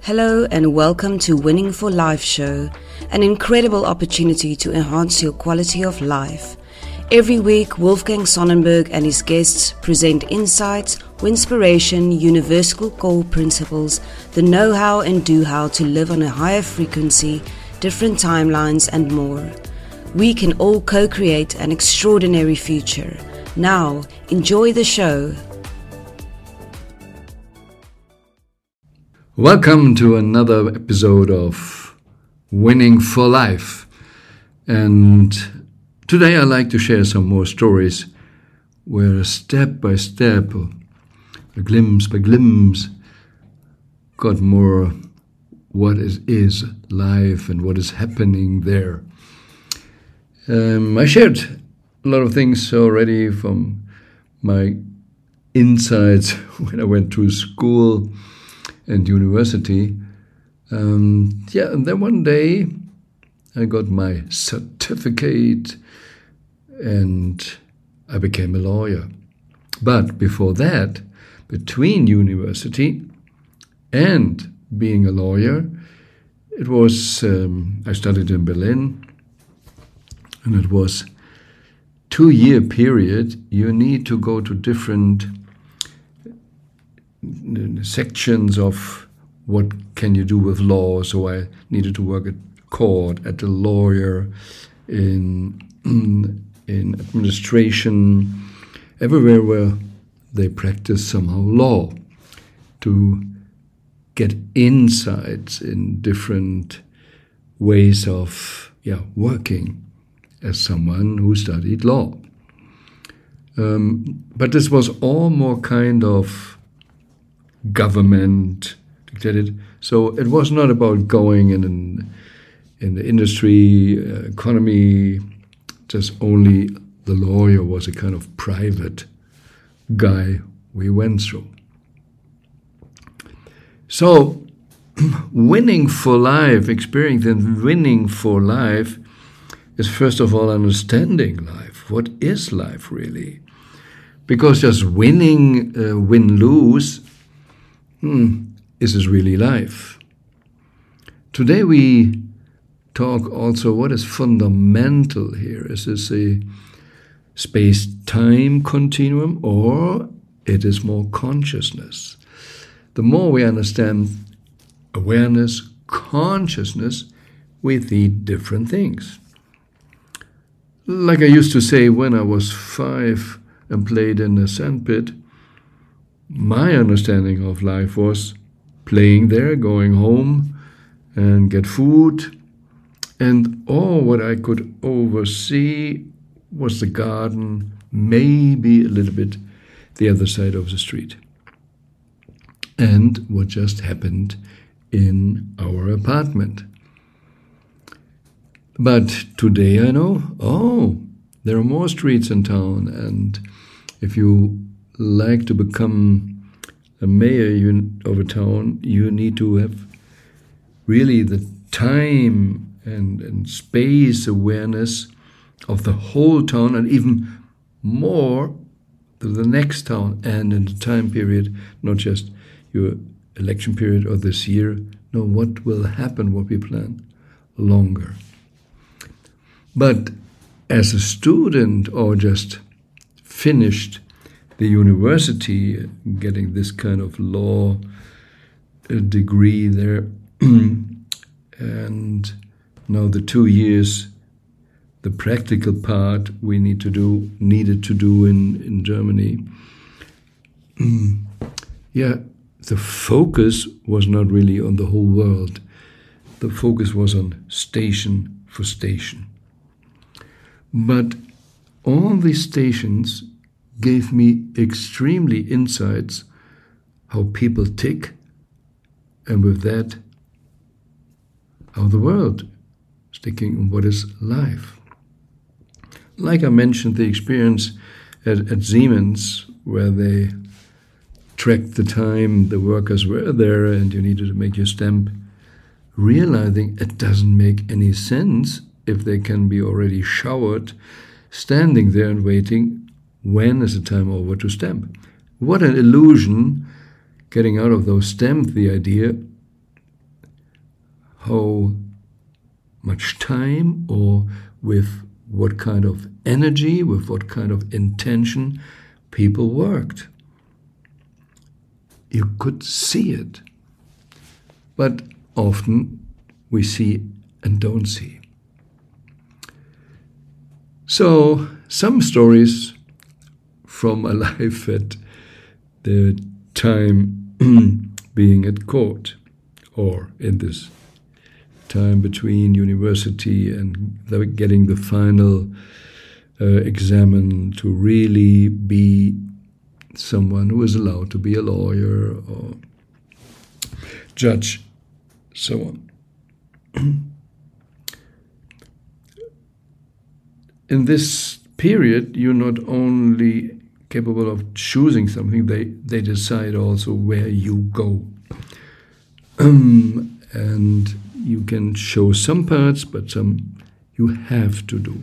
Hello and welcome to Winning for Life show, an incredible opportunity to enhance your quality of life. Every week, Wolfgang Sonnenberg and his guests present insights, inspiration, universal core principles, the know-how and do-how to live on a higher frequency, different timelines and more. We can all co-create an extraordinary future. Now, enjoy the show. Welcome to another episode of Winning for Life. And today I'd like to share some more stories where step by step, or glimpse by glimpse, got more what is life and what is happening there. I shared a lot of things already from my insights when I went to school and university. And then one day I got my certificate and I became a lawyer. But before that, between university and being a lawyer, it was, I studied in Berlin, and it was 2-year period. You need to go to different sections of what can you do with law. So I needed to work at court, at a lawyer, in administration, everywhere where they practice somehow law, to get insights in different ways of working as someone who studied law. But this was all more kind of government dictated. So it was not about going in the industry, economy. Just only the lawyer was a kind of private guy we went through. So winning for life, experiencing winning for life, is first of all understanding life. What is life really? Because just winning, win-lose, is this really life? Today we talk also what is fundamental here. Is this a space-time continuum, or it is more consciousness? The more we understand awareness, consciousness, we see different things. Like I used to say when I was 5 and played in the sandpit, my understanding of life was playing there, going home and get food, and all what I could oversee was the garden, maybe a little bit the other side of the street, and what just happened in our apartment. But today I know, there are more streets in town, and if you like to become a mayor of a town, you need to have really the time and space awareness of the whole town, and even more to the next town, and in the time period, not just your election period or this year, no, what will happen, what we plan longer. But as a student or just finished the university, getting this kind of law degree there, and now the 2 years, the practical part we needed to do in Germany. The focus was not really on the whole world. The focus was on station for station. But all these stations gave me extremely insights how people tick, and with that, how the world is ticking and what is life. Like I mentioned, the experience at Siemens, where they tracked the time the workers were there and you needed to make your stamp, realizing it doesn't make any sense if they can be already showered, standing there and waiting. When is the time over to stamp? What an illusion, getting out of those stamp, the idea how much time or with what kind of energy, with what kind of intention people worked. You could see it. But often we see and don't see. So, some stories from my life at the time being at court, or in this time between university and getting the final examen to really be someone who is allowed to be a lawyer or judge, so on. In this period, you're not only capable of choosing something, they decide also where you go. And you can show some parts, but some you have to do.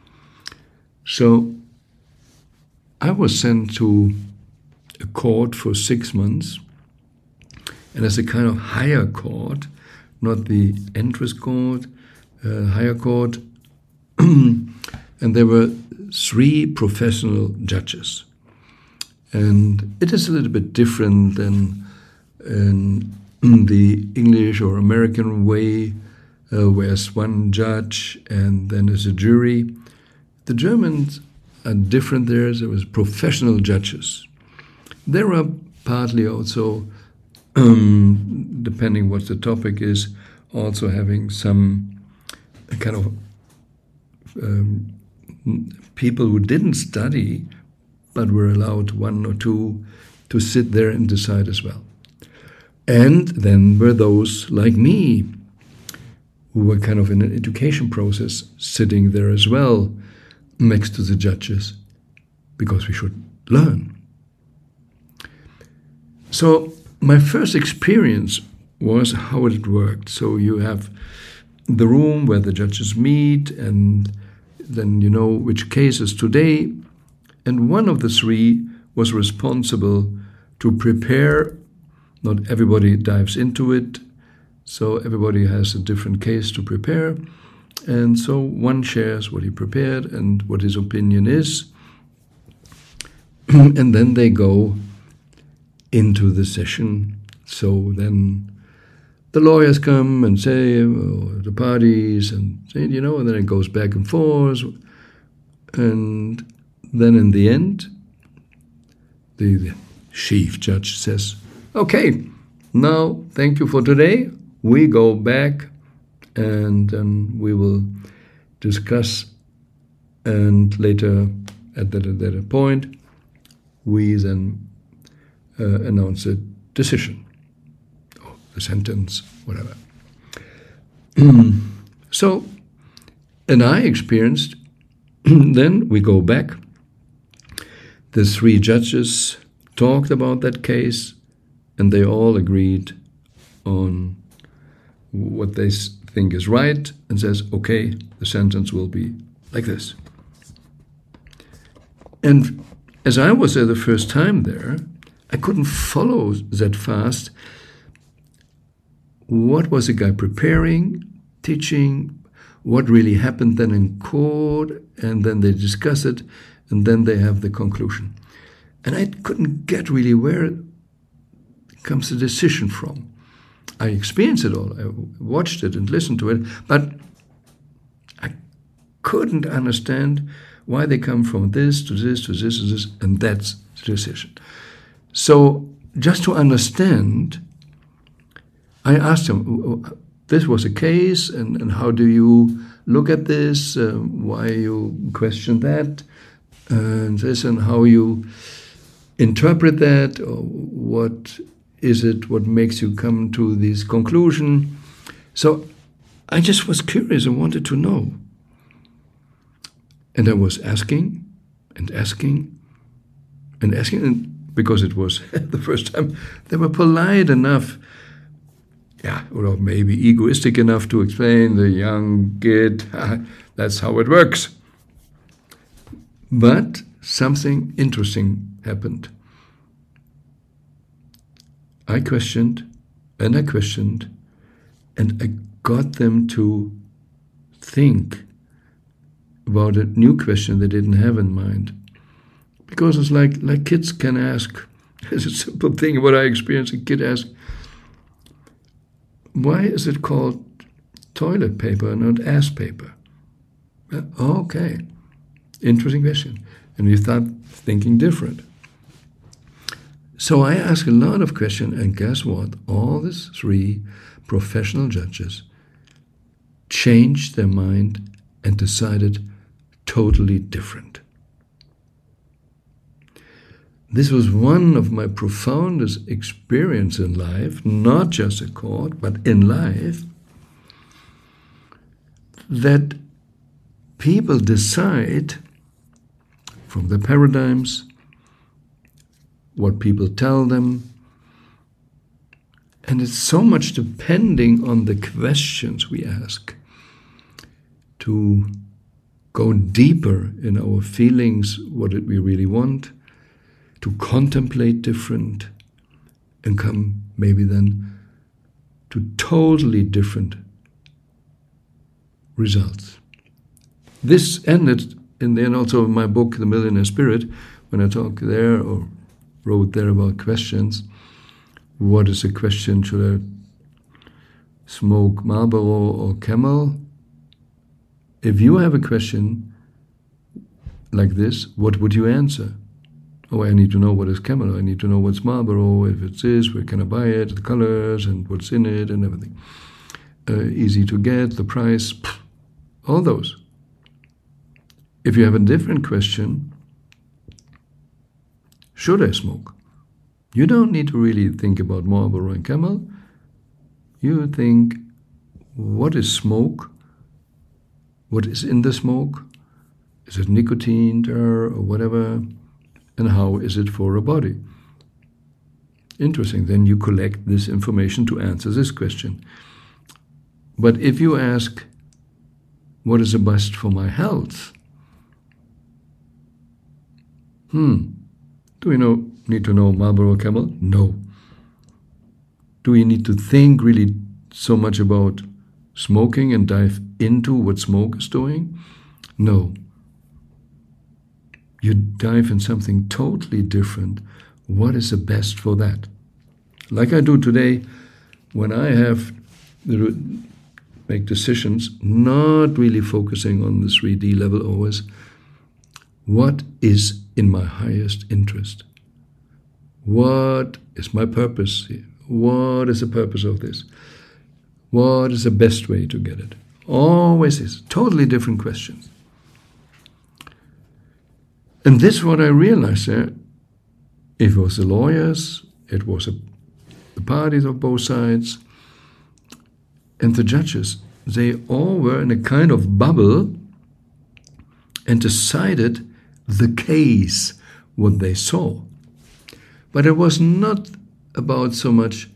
So I was sent to a court for 6 months, and as a kind of higher court, not the entrance court, higher court, and there were 3 professional judges. And it is a little bit different than in the English or American way, where there's one judge and then there's a jury. The Germans are different there. There was professional judges. There are partly also, depending what the topic is, also having some kind of people who didn't study but were allowed 1 or 2 to sit there and decide as well. And then were those like me who were kind of in an education process sitting there as well next to the judges because we should learn. So my first experience was how it worked. So you have the room where the judges meet, and then you know which cases today. And one of the 3 was responsible to prepare. Not everybody dives into it, so everybody has a different case to prepare. And so one shares what he prepared and what his opinion is. And then they go into the session. So then the lawyers come and say, or the parties, and say, and then it goes back and forth. And then in the end, the chief judge says, okay, now thank you for today. We go back and then we will discuss, and later at that point, we then announce a decision, or the sentence, whatever. So, and I experienced, then we go back, the 3 judges talked about that case, and they all agreed on what they think is right, and says, okay, the sentence will be like this. And as I was there the first time there, I couldn't follow that fast. What was the guy preparing, teaching, what really happened then in court, and then they discuss it, and then they have the conclusion. And I couldn't get really where comes the decision from. I experienced it all. I watched it and listened to it, but I couldn't understand why they come from this to this to this to this, and that's the decision. So just to understand, I asked him, this was a case, and how do you look at this? Why you question that? And this, and how you interpret that? Or what is it, what makes you come to this conclusion? So I just was curious and wanted to know. And I was asking and asking and asking, and because it was the first time, they were polite enough, or maybe egoistic enough to explain, the young kid, that's how it works. But something interesting happened. I questioned, and I got them to think about a new question they didn't have in mind. Because it's like kids can ask, it's a simple thing what I experienced, a kid asked, why is it called toilet paper, not ass paper? Okay, interesting question. And we start thinking different. So I ask a lot of questions, and guess what? All these 3 professional judges changed their mind and decided totally different. This was one of my profoundest experiences in life, not just at court, but in life, that people decide from the paradigms, what people tell them, and it's so much depending on the questions we ask to go deeper in our feelings, what we really want, to contemplate different, and come maybe then to totally different results. This ended in the end also in my book, The Millionaire Spirit, when I talk there or wrote there about questions. What is a question? Should I smoke Marlboro or Camel? If you have a question like this, what would you answer? Oh, I need to know what is Camel. I need to know what's Marlboro. If it's this, where can I buy it? The colors and what's in it and everything. Easy to get, the price, all those. If you have a different question, should I smoke? You don't need to really think about Marlboro and Camel. You think, what is smoke? What is in the smoke? Is it nicotine there or whatever? And how is it for a body? Interesting. Then you collect this information to answer this question. But if you ask, what is the best for my health? Do we need to know Marlboro Camel? No. Do we need to think really so much about smoking and dive into what smoke is doing? No. You dive in something totally different. What is the best for that? Like I do today, when I have to make decisions, not really focusing on the 3D level always. What is in my highest interest? What is my purpose here? What is the purpose of this? What is the best way to get it? Always is. Totally different questions. And this is what I realized there. It was the lawyers, it was the parties of both sides, and the judges. They all were in a kind of bubble and decided the case, what they saw. But it was not about so much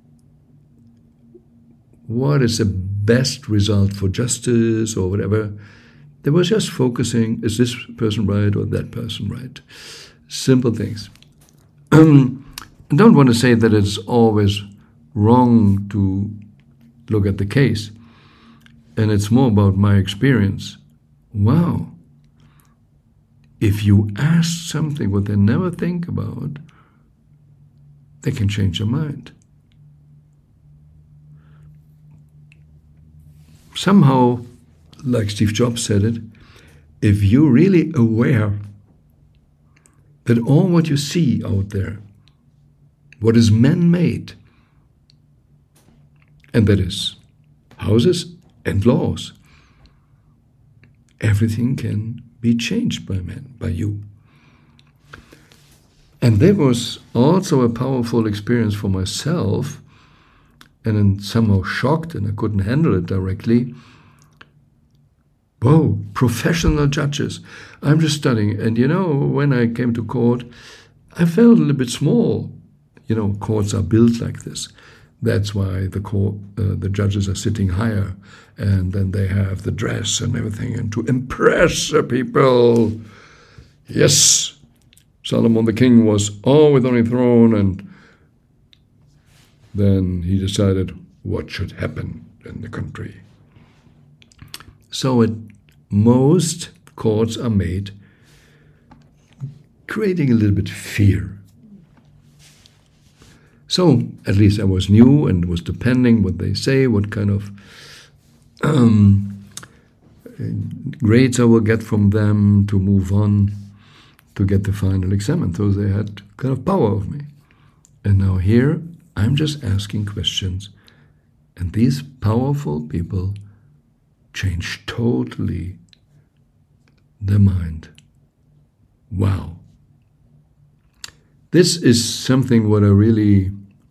what is the best result for justice or whatever. They were just focusing, is this person right or that person right? Simple things. I don't want to say that it's always wrong to look at the case. And it's more about my experience. Wow. If you ask something what they never think about, they can change their mind. Somehow, like Steve Jobs said it, if you're really aware that all what you see out there, what is man-made, and that is houses and laws, everything can be changed by man, by you. And that was also a powerful experience for myself, and then somehow shocked, and I couldn't handle it directly. Whoa, professional judges. I'm just studying. And when I came to court, I felt a little bit small. Courts are built like this. That's why the judges are sitting higher. And then they have the dress and everything. And to impress the people. Yes, Solomon the king was always on a throne. And then he decided what should happen. in the country. So most courts are made creating a little bit fear. So at least I was new and was depending what they say, what kind of grades I will get from them to move on to get the final exam. And so they had kind of power of me. And now here I'm just asking questions. And these powerful people change totally their mind. Wow. This is something what I really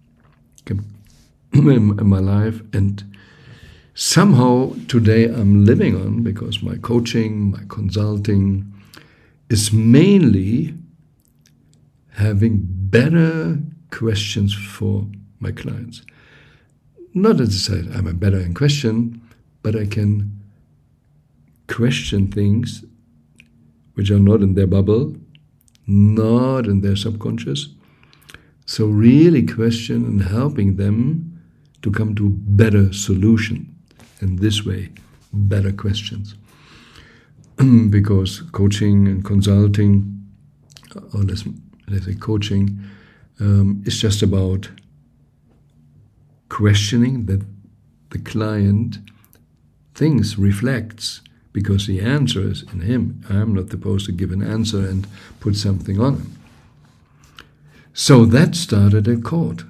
in my life, and somehow today I'm living on, because my coaching, my consulting is mainly having better questions for my clients. Not as I said I'm a better in question, but I can question things which are not in their bubble, not in their subconscious. So really question and helping them to come to a better solution. In this way, better questions. Because coaching and consulting, or let's say coaching, is just about questioning that the client thinks, reflects, because the answer is in him. I'm not supposed to give an answer and put something on him. So that started at court.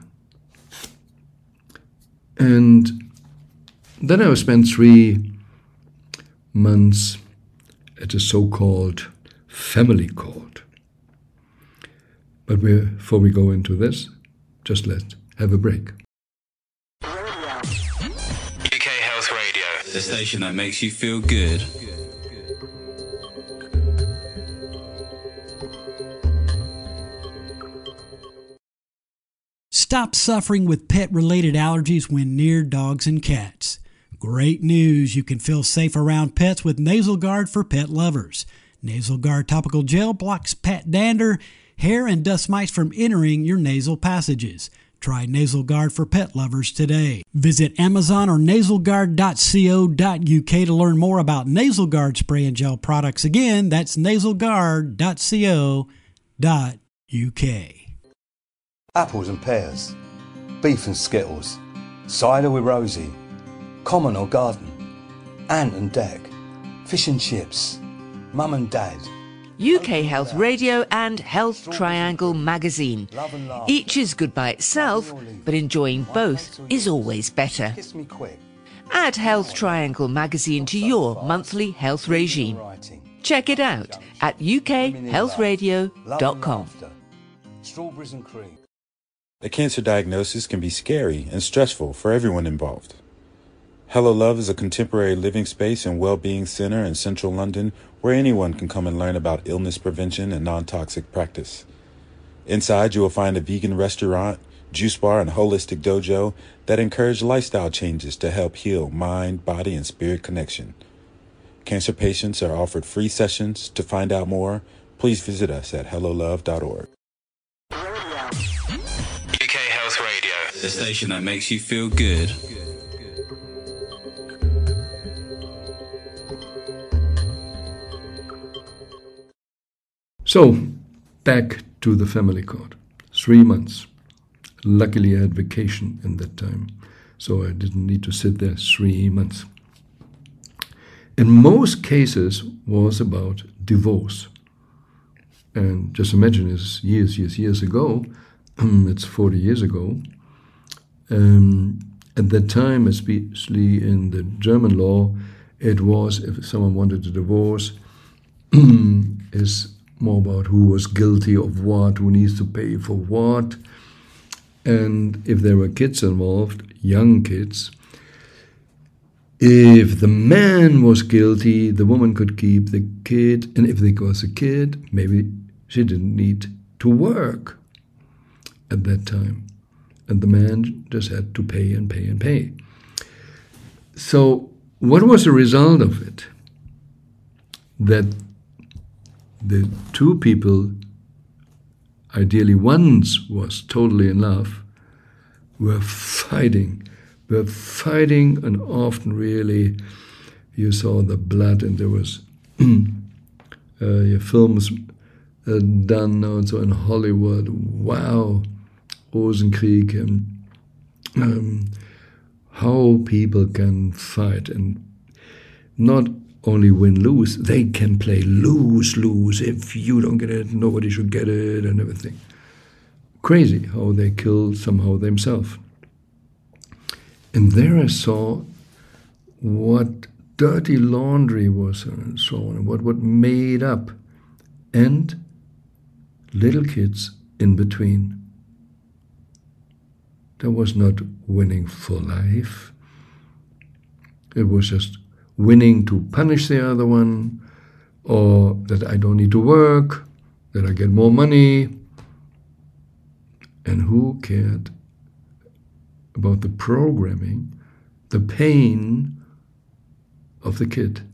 And then I spent 3 months at a so-called family court. But before we go into this, just let's have a break. UK Health Radio, the station that makes you feel good. Stop suffering with pet-related allergies when near dogs and cats. Great news! You can feel safe around pets with Nasal Guard for pet lovers. Nasal Guard topical gel blocks pet dander, hair, and dust mites from entering your nasal passages. Try Nasal Guard for pet lovers today. Visit Amazon or nasalguard.co.uk to learn more about Nasal Guard spray and gel products. Again, that's nasalguard.co.uk. Apples and pears, beef and skittles, cider with Rosie, common or garden, ant and deck, fish and chips, mum and dad. UK Health Radio and Health Triangle magazine. Each is good by itself, but enjoying both is always better. Kiss me quick. Add Health Triangle magazine to your monthly health regime. Check it out at ukhealthradio.com. Strawberries and cream. A cancer diagnosis can be scary and stressful for everyone involved. Hello Love is a contemporary living space and well-being center in central London where anyone can come and learn about illness prevention and non-toxic practice. Inside, you will find a vegan restaurant, juice bar, and holistic dojo that encourage lifestyle changes to help heal mind, body, and spirit connection. Cancer patients are offered free sessions. To find out more, please visit us at hellolove.org. UK Health Radio, the station that makes you feel good. So, back to the family court. 3 months. Luckily, I had vacation in that time, so I didn't need to sit there 3 months. In most cases, was about divorce. And just imagine, it's years ago. It's 40 years ago. At that time, especially in the German law, it was, if someone wanted a divorce, is more about who was guilty of what, who needs to pay for what. And if there were kids involved, young kids, if the man was guilty, the woman could keep the kid. And if there was a kid, maybe she didn't need to work at that time. And the man just had to pay and pay and pay. So what was the result of it? That the two people, ideally one was totally in love, were fighting were fighting, and often really you saw the blood, and there was films done also in Hollywood. Wow, Rosenkrieg, and how people can fight and not only win-lose, they can play lose-lose. If you don't get it, nobody should get it, and everything. Crazy how they kill somehow themselves. And there I saw what dirty laundry was and so on, what made up, and little kids in between. That was not winning for life. It was just winning to punish the other one, or that I don't need to work, that I get more money. And who cared about the programming, the pain of the kid?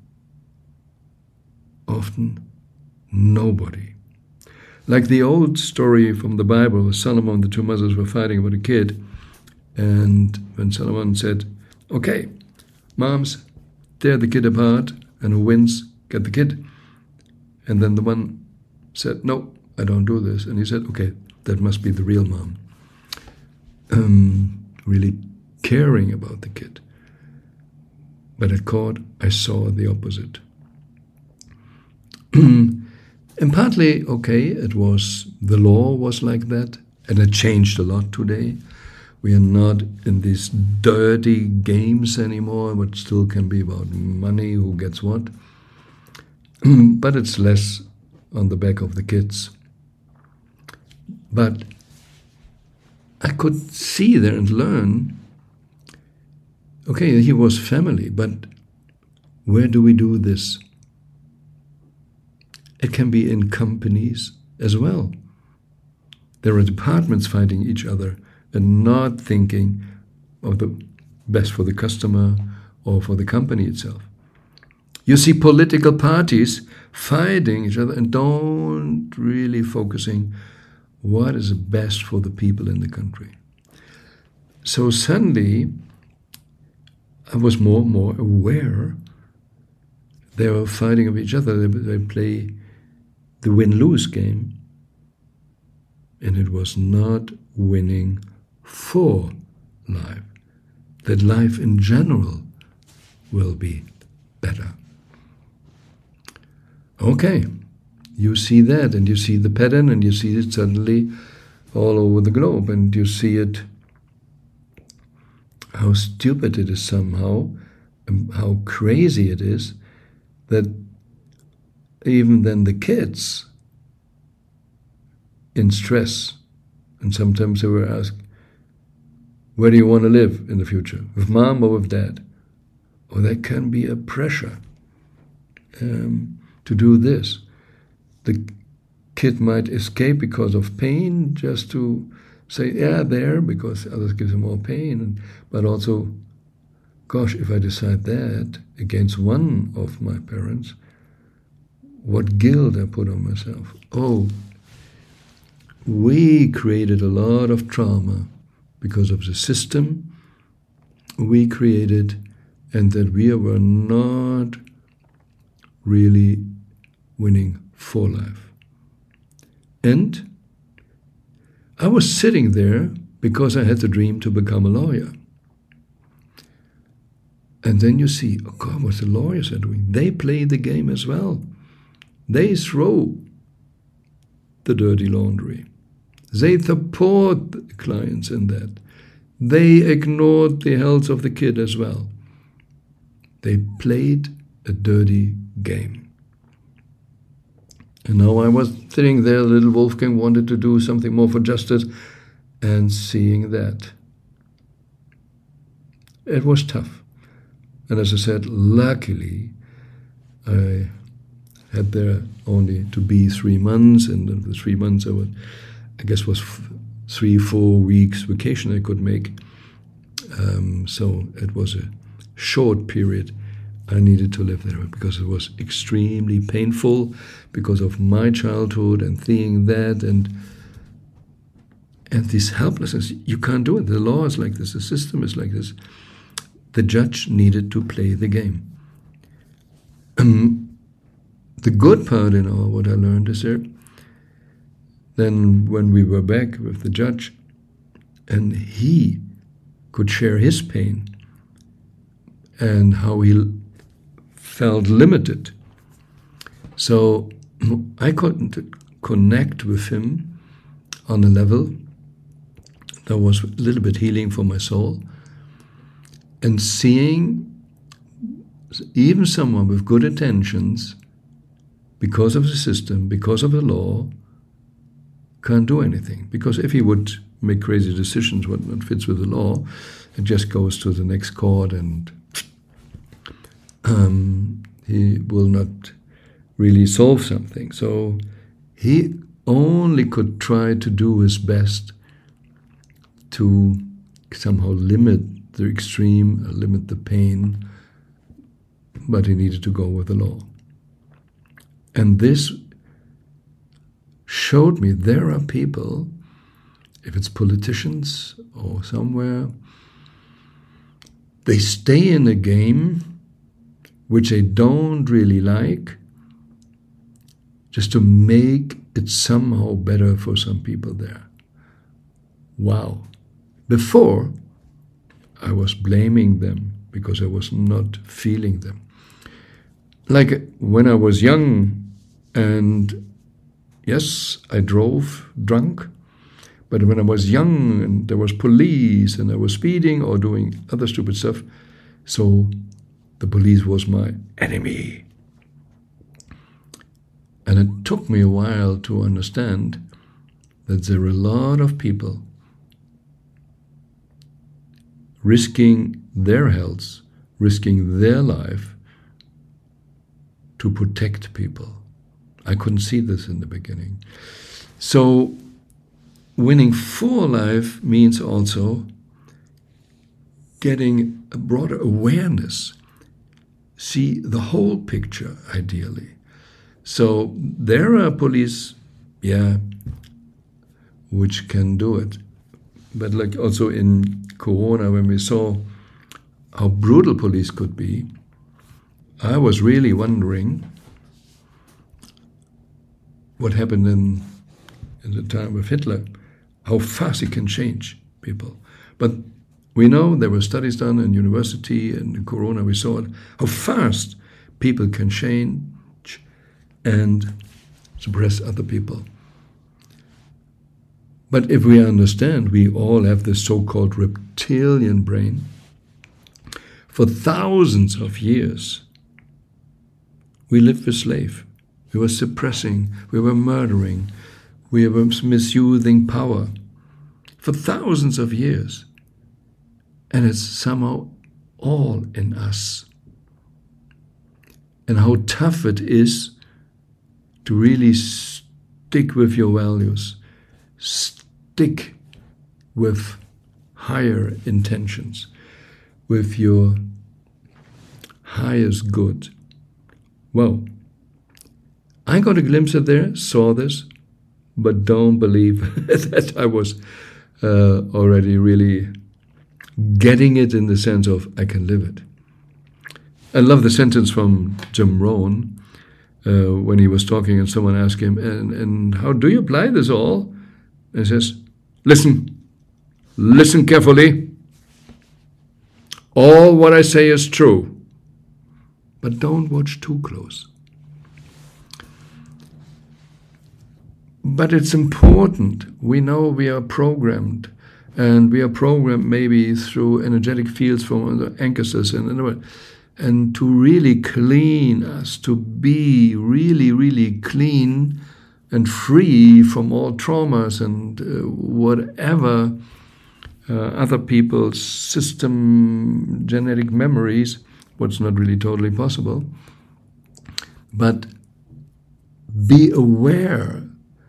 Often nobody. Like the old story from the Bible, Solomon, the two mothers were fighting about a kid, and when Solomon said, okay, moms, tear the kid apart, and who wins, get the kid. And then the one said, no, I don't do this. And he said, okay, that must be the real mom. Really caring about the kid. But at court, I saw the opposite. And partly, okay, it was, the law was like that, and it changed a lot today. We are not in these dirty games anymore, but still can be about money, who gets what. But it's less on the back of the kids. But I could see there and learn, okay, he was family, but where do we do this? It can be in companies as well. There are departments fighting each other and not thinking of the best for the customer or for the company itself. You see political parties fighting each other and don't really focusing what is best for the people in the country. So suddenly, I was more and more aware they were fighting with each other. They play the win-lose game, and it was not winning for life. That life in general will be better. Okay, you see that, and you see the pattern, and you see it suddenly all over the globe, and you see it, how stupid it is somehow, and how crazy it is, that even then the kids in stress, and sometimes they were asked, where do you want to live in the future, with mom or with dad? Or there can be a pressure to do this. The kid might escape because of pain, just to say, yeah, there, because others give them more pain. But also, gosh, if I decide that against one of my parents, what guilt I put on myself. Oh, we created a lot of trauma because of the system we created, and that we were not really winning for life. And I was sitting there because I had the dream to become a lawyer. And then you see, oh God, what the lawyers are doing. They play the game as well. They throw the dirty laundry. They support the clients in that. They ignored the health of the kid as well. They played a dirty game. And now I was sitting there, little Wolfgang wanted to do something more for justice, and seeing that. It was tough. And as I said, luckily, I had there only to be 3 months, and the 3 months I guess was 3-4 weeks vacation I could make. So it was a short period I needed to live there, because it was extremely painful because of my childhood and seeing that, and And this helplessness, you can't do it. The law is like this, the system is like this. The judge needed to play the game. The good part in all what I learned is then when we were back with the judge, and he could share his pain and how he felt limited. So I couldn't connect with him on a level that was a little bit healing for my soul. And seeing even someone with good intentions, because of the system, because of the law, can't do anything. Because if he would make crazy decisions what not fits with the law, it just goes to the next court, and he will not really solve something. So he only could try to do his best to somehow limit the extreme, limit the pain, but he needed to go with the law. And this showed me there are people, if it's politicians or somewhere, they stay in a game which they don't really like, just to make it somehow better for some people there. Wow. Before, I was blaming them because I was not feeling them. Like when I was young, and yes, I drove drunk, but when I was young and there was police and I was speeding or doing other stupid stuff, so the police was my enemy. And it took me a while to understand that there are a lot of people risking their health, risking their life to protect people. I couldn't see this in the beginning. So winning for life means also getting a broader awareness, see the whole picture ideally. So there are police, which can do it. But like also in Corona, when we saw how brutal police could be, I was really wondering what happened in the time of Hitler, how fast he can change people. But we know there were studies done in university and in Corona, we saw it, how fast people can change and suppress other people. But if we understand, we all have this so-called reptilian brain. For thousands of years, we lived with slave. We were suppressing, we were murdering, we were misusing power for thousands of years. And it's somehow all in us. And how tough it is to really stick with your values, stick with higher intentions, with your highest good. Well, I got a glimpse of there, saw this, but don't believe that I was already really getting it in the sense of I can live it. I love the sentence from Jim Rohn when he was talking and someone asked him, and how do you apply this all? And he says, listen carefully. All what I say is true, but don't watch too close. But it's important. We know we are programmed, and we are programmed maybe through energetic fields from the ancestors and to really clean us, to be really, really clean and free from all traumas and whatever other people's system genetic memories, what's not really totally possible. But be aware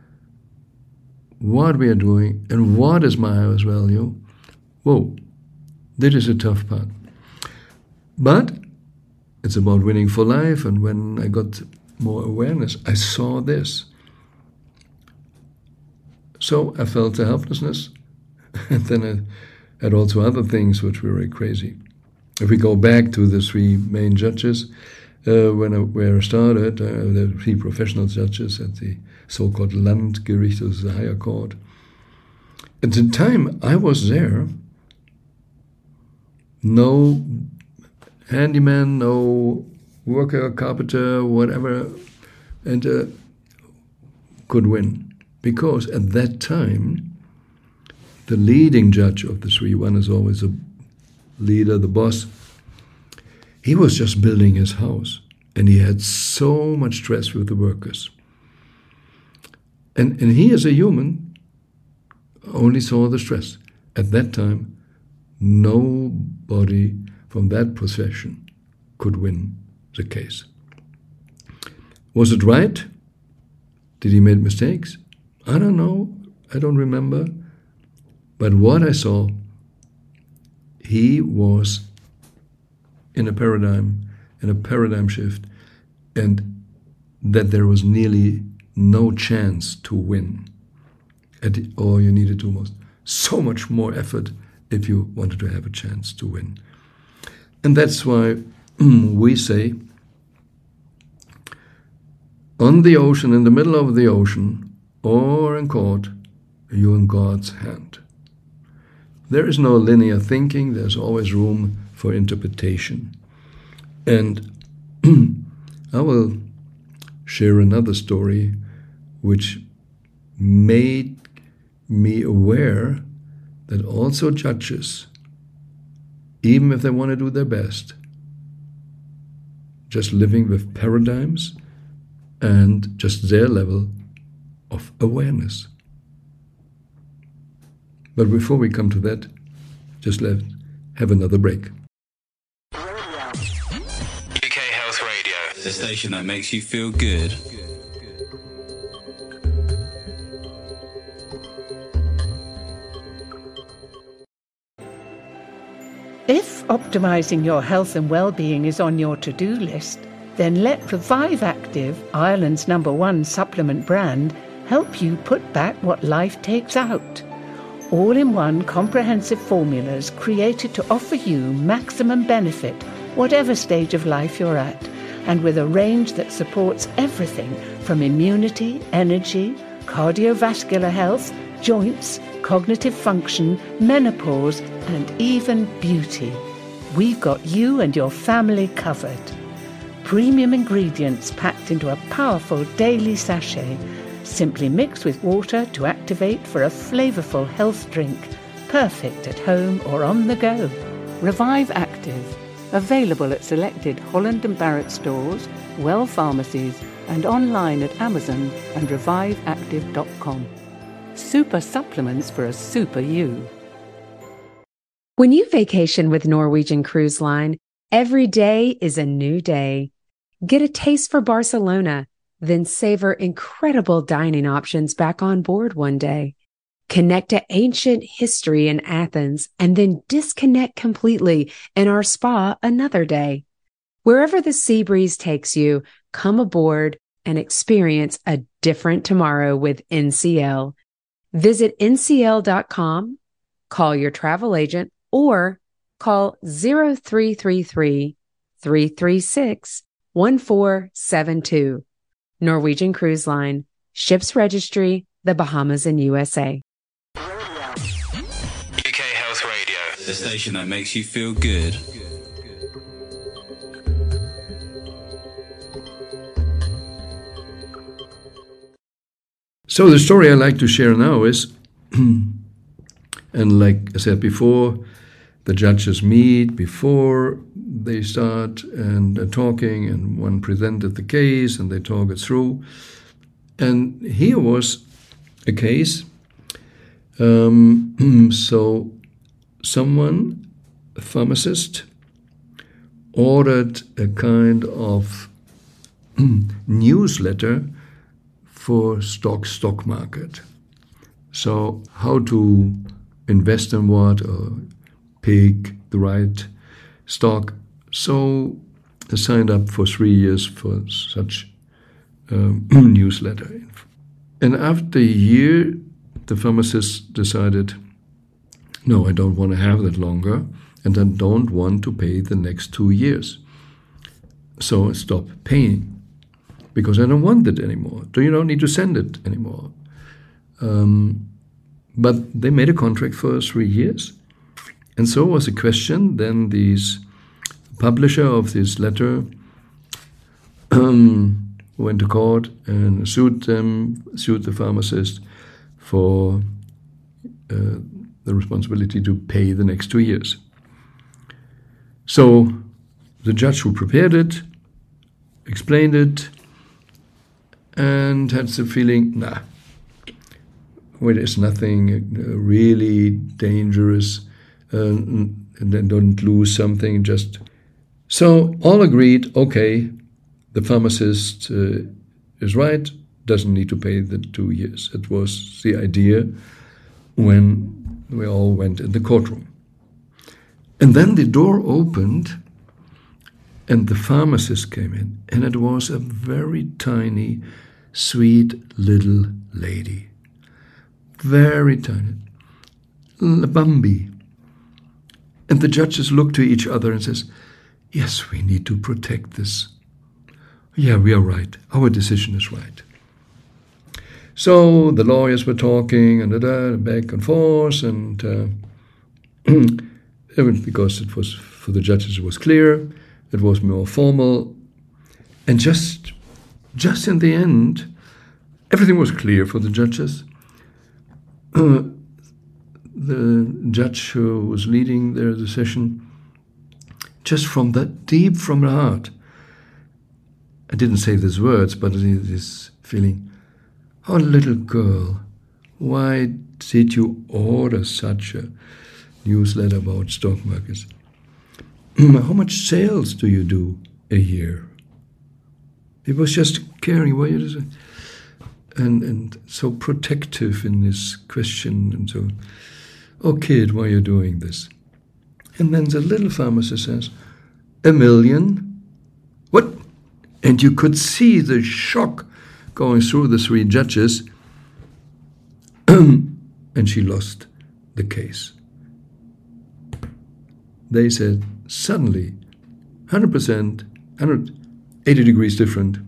what we are doing and what is my highest value. Whoa, that is a tough part. But it's about winning for life, and when I got more awareness, I saw this. So I felt the helplessness, and then I had also other things which were very crazy. If we go back to the three main judges, where I started, the three professional judges at the so-called Landgericht, this is the higher court. At the time I was there, no handyman, no worker, carpenter, whatever, and could win. Because at that time, the leading judge of the three, one is always the leader, the boss, he was just building his house, and he had so much stress with the workers. And he, as a human, only saw the stress. At that time, nobody from that profession could win the case. Was it right? Did he make mistakes? I don't know. I don't remember. But what I saw, he was in a paradigm shift, and that there was nearly no chance to win. Or you needed almost so much more effort if you wanted to have a chance to win. And that's why we say, on the ocean, in the middle of the ocean, or in court, you're in God's hand. There is no linear thinking, there's always room for interpretation. And I will share another story which made me aware that also judges, even if they want to do their best, just living with paradigms and just their level of awareness. But before we come to that, just let's have another break. UK Health Radio, the station that makes you feel good. If optimising your health and well-being is on your to-do list, then let Revive Active, Ireland's #1 supplement brand, help you put back what life takes out. All-in-one comprehensive formulas created to offer you maximum benefit, whatever stage of life you're at, and with a range that supports everything from immunity, energy, cardiovascular health, joints, cognitive function, menopause, and even beauty. We've got you and your family covered. Premium ingredients packed into a powerful daily sachet. Simply mix with water to activate for a flavourful health drink, perfect at home or on the go. Revive Active, available at selected Holland & Barrett stores, Well pharmacies, and online at Amazon and reviveactive.com. Super supplements for a super you. When you vacation with Norwegian Cruise Line, every day is a new day. Get a taste for Barcelona, then savor incredible dining options back on board one day. Connect to ancient history in Athens and then disconnect completely in our spa another day. Wherever the sea breeze takes you, come aboard and experience a different tomorrow with NCL. Visit ncl.com, call your travel agent, or call 0333-336-1472. Norwegian Cruise Line, Ships Registry, the Bahamas and USA. UK Health Radio, the station that makes you feel good. So the story I like to share now is, and like I said before, the judges meet before they start and are talking, and one presented the case and they talk it through. And here was a case. So someone, a pharmacist, ordered a kind of newsletter for stock market. So how to invest in what, or pick the right stock. So I signed up for 3 years for such newsletter. And after a year, the pharmacist decided, no, I don't want to have that longer, and I don't want to pay the next 2 years. So I stopped paying, because I don't want it anymore. So you don't need to send it anymore. But they made a contract for 3 years. And so was the question. Then the publisher of this letter went to court and sued the pharmacist for the responsibility to pay the next 2 years. So the judge who prepared it explained it and had the feeling, well, there's nothing really dangerous, and then don't lose something, just... So all agreed, okay, the pharmacist is right, doesn't need to pay the 2 years. It was the idea when we all went in the courtroom. And then the door opened and the pharmacist came in, and it was a very tiny, sweet little lady. Very tiny. Bambi. And the judges look to each other and says, yes, we need to protect this. Yeah, we are right. Our decision is right. So the lawyers were talking and back and forth, and because it was, for the judges it was clear, it was more formal, and just in the end, everything was clear for the judges. The judge who was leading the session, just from that deep from the heart, I didn't say these words, but this feeling, oh, little girl, why did you order such a newsletter about stock markets? How much sales do you do a year? It was just caring, why you just, and so protective in this question, and so, oh kid, why are you doing this? And then the little pharmacist says, 1 million? What? And you could see the shock going through the 3 judges, and she lost the case. They said, suddenly, 100%, 180 degrees different,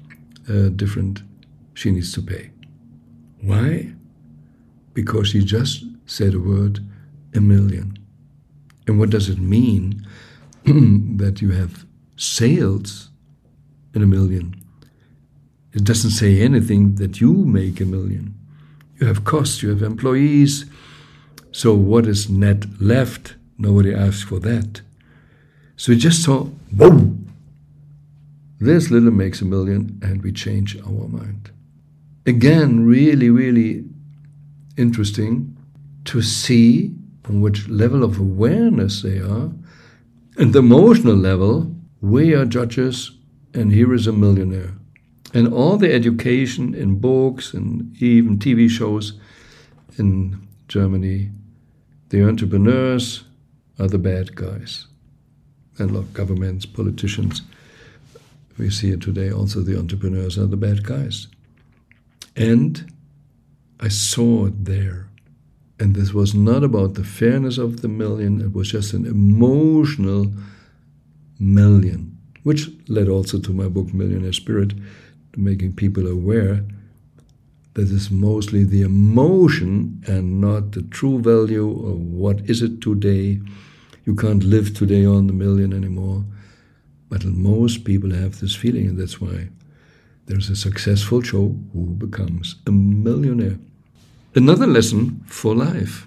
she needs to pay. Why? Because she just said a word, 1 million. And what does it mean that you have sales in 1 million? It doesn't say anything that you make 1 million. You have costs, you have employees. So what is net left? Nobody asks for that. So we just saw, whoa, this little makes 1 million, and we change our mind. Again, really, really interesting to see on which level of awareness they are. And the emotional level, we are judges, and here is a millionaire. And all the education in books and even TV shows in Germany, the entrepreneurs are the bad guys. And look, governments, politicians, we see it today also, the entrepreneurs are the bad guys. And I saw it there. And this was not about the fairness of the million, it was just an emotional million, which led also to my book, Millionaire Spirit, making people aware that it's mostly the emotion and not the true value of what is it today. You can't live today on the million anymore. But most people have this feeling, and that's why there's a successful show who becomes a millionaire. Another lesson for life,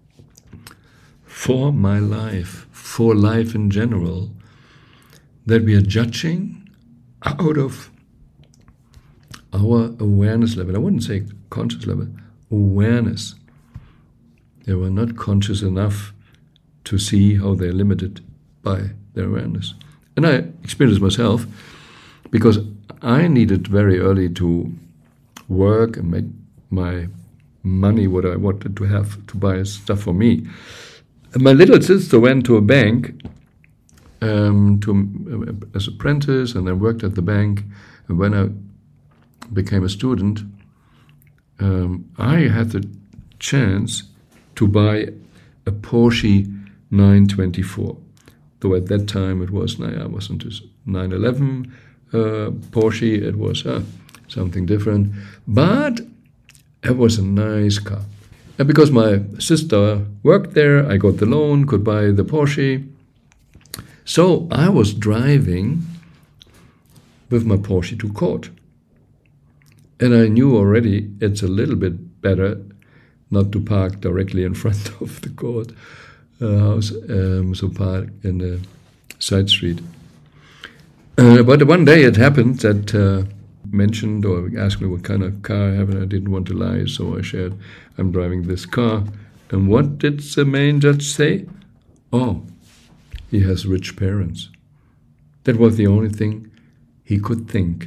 for my life, for life in general, that we are judging out of our awareness level. I wouldn't say conscious level, awareness. They were not conscious enough to see how they're limited by their awareness. And I experienced myself because I needed very early to work and make my money what I wanted to have to buy stuff for me. And my little sister went to a bank as apprentice, and I worked at the bank. And when I became a student, I had the chance to buy a Porsche 924. Though at that time it wasn't a 911 Porsche, it was something different. But it was a nice car. And because my sister worked there, I got the loan, could buy the Porsche. So I was driving with my Porsche to court. And I knew already it's a little bit better not to park directly in front of the court house, so park in the side street. But one day it happened that mentioned or asked me what kind of car I have, and I didn't want to lie, so I shared I'm driving this car. And what did the main judge say? Oh, he has rich parents. That was the only thing he could think.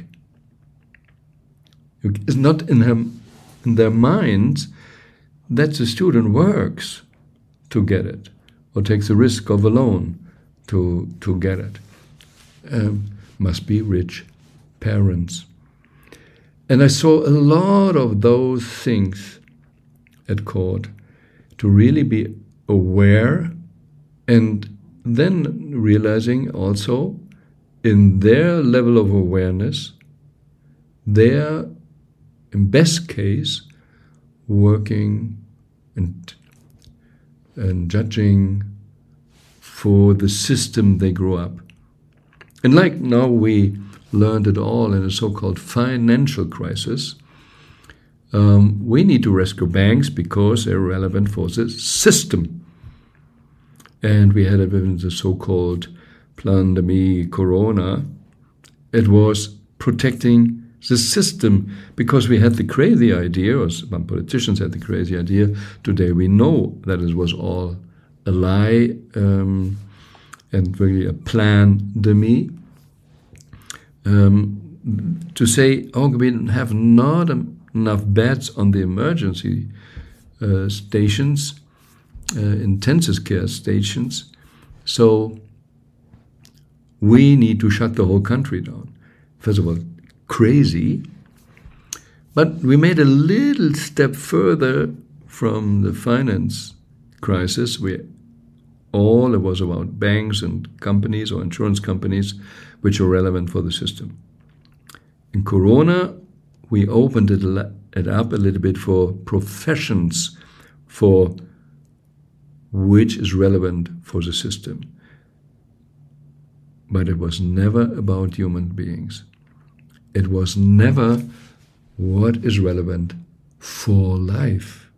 It's not in their minds that the student works to get it or takes the risk of a loan to get it. Must be rich parents. And I saw a lot of those things at court, to really be aware and then realizing also in their level of awareness, they're, in best case, working and judging for the system they grew up. And like now we learned it all in a so-called financial crisis, we need to rescue banks because they're relevant for the system. And we had it in the so-called pandemic corona. It was protecting the system because we had the crazy idea, or some politicians had the crazy idea. Today we know that it was all a lie and really a pandemic. To say, oh, we have not enough beds on the emergency stations, intensive care stations, so we need to shut the whole country down. First of all, crazy, but we made a little step further from the finance crisis. It was about banks and companies or insurance companies which are relevant for the system. In Corona, we opened it up a little bit for professions, for which is relevant for the system. But it was never about human beings. It was never what is relevant for life.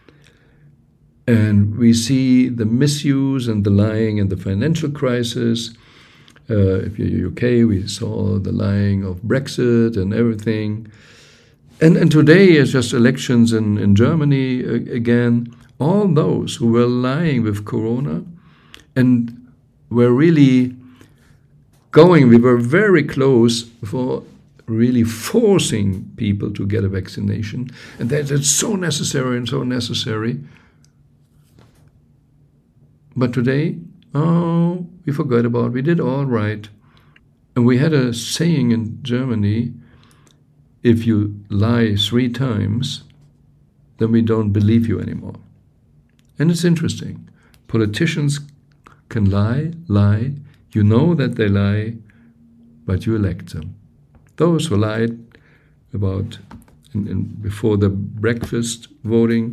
And we see the misuse and the lying in the financial crisis. If you're UK, we saw the lying of Brexit and everything. And today it's just elections in Germany again. All those who were lying with Corona and were really we were very close for really forcing people to get a vaccination. And that's so necessary and so necessary. But today, we forgot about it. We did all right. And we had a saying in Germany, if you lie 3 times, then we don't believe you anymore. And it's interesting. Politicians can lie. You know that they lie, but you elect them. Those who lied about before the breakfast voting,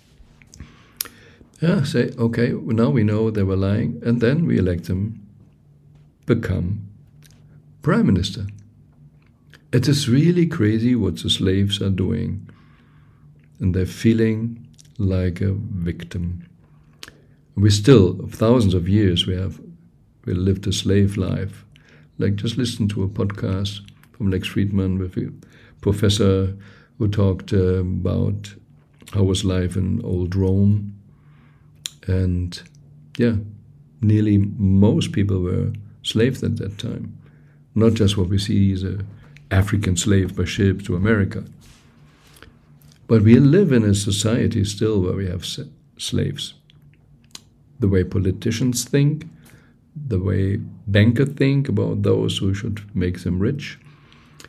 say, okay, now we know they were lying, and then we elect them, become prime minister. It is really crazy what the slaves are doing, and they're feeling like a victim. We still, thousands of years, we lived a slave life. Like, just listen to a podcast from Lex Friedman with a professor who talked about how was life in old Rome. And nearly most people were slaves at that time. Not just what we see as an African slave by ship to America. But we live in a society still where we have slaves. The way politicians think, the way bankers think about those who should make them rich,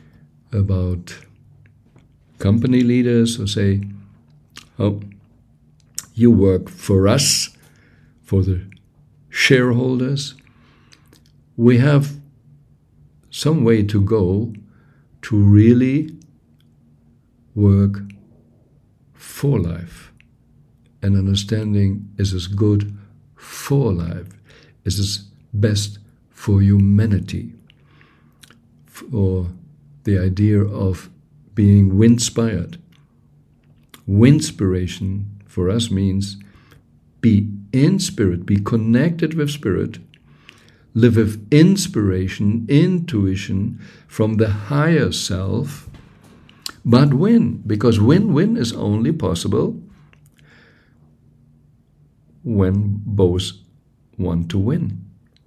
about company leaders who say, oh, You work for us, for the shareholders. We have some way to go to really work for life. And understanding is as good for life, is as best for humanity, for the idea of being winspired. Winspiration for us means be in spirit, be connected with spirit, live with inspiration, intuition from the higher self, but win, because win-win is only possible when both want to win.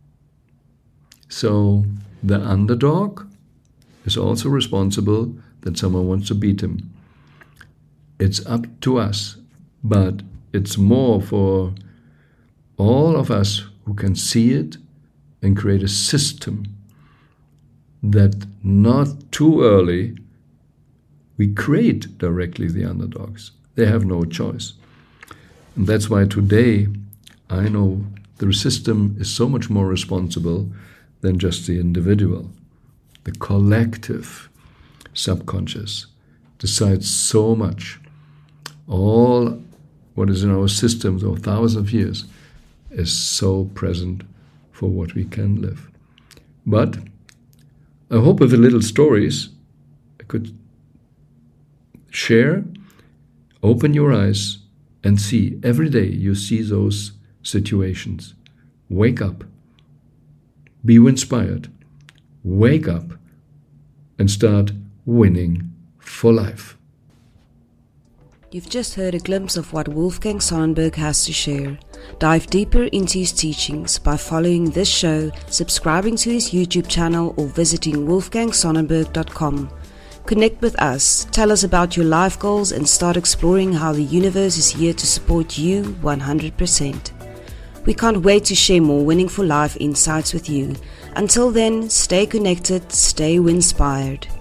So the underdog is also responsible that someone wants to beat him. It's up to us, but it's more for all of us who can see it and create a system that not too early we create directly the underdogs. They have no choice. And that's why today I know the system is so much more responsible than just the individual. The collective subconscious decides so much. All what is in our systems over thousands of years is so present for what we can live. But I hope with the little stories I could share, open your eyes and see. Every day you see those situations. Wake up. Be inspired. Wake up and start winning for life. You've just heard a glimpse of what Wolfgang Sonnenberg has to share. Dive deeper into his teachings by following this show, subscribing to his YouTube channel, or visiting wolfgangsonnenberg.com. Connect with us, tell us about your life goals, and start exploring how the universe is here to support you 100%. We can't wait to share more Winning for Life insights with you. Until then, stay connected, stay inspired.